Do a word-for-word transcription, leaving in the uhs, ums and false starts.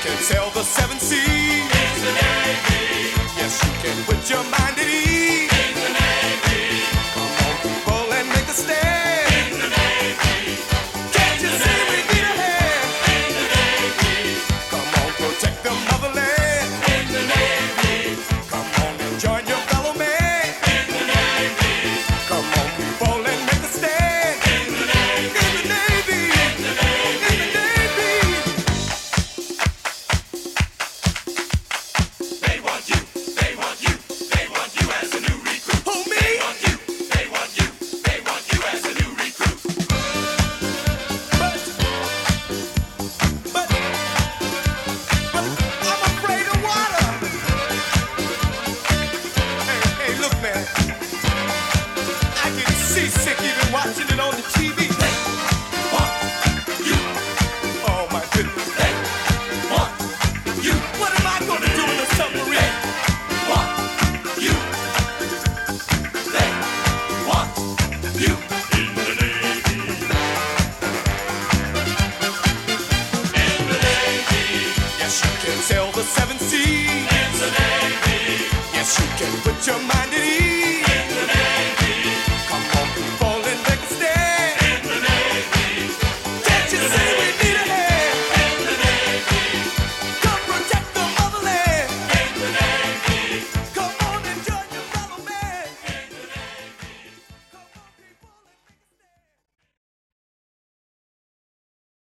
can sail the seven seas. It's the Navy. Yes, you can put your mind at ease. In the Navy. Come on, people, and make a stand. In the Navy. Can't you see we need a hand? In the Navy. Come on, protect the motherland. In the Navy. Come on and join your fellow man. In the Navy. Come on, people, and make a stand. In the Navy. In the Navy. In the Navy. In the Navy. They want you. They want you. They want you as a new recruit. Who, me? They want you. They want you. They want you as a new recruit. But, but, but I'm afraid of water. Hey, hey, look, man. I get seasick even watching it on the T V. They want you. Oh, my goodness. They want you. What am I going to do in a submarine? Want you. They want you. In the Navy. In the Navy. Yes, you can sail the seven seas. In the Navy. Yes, you can put your mind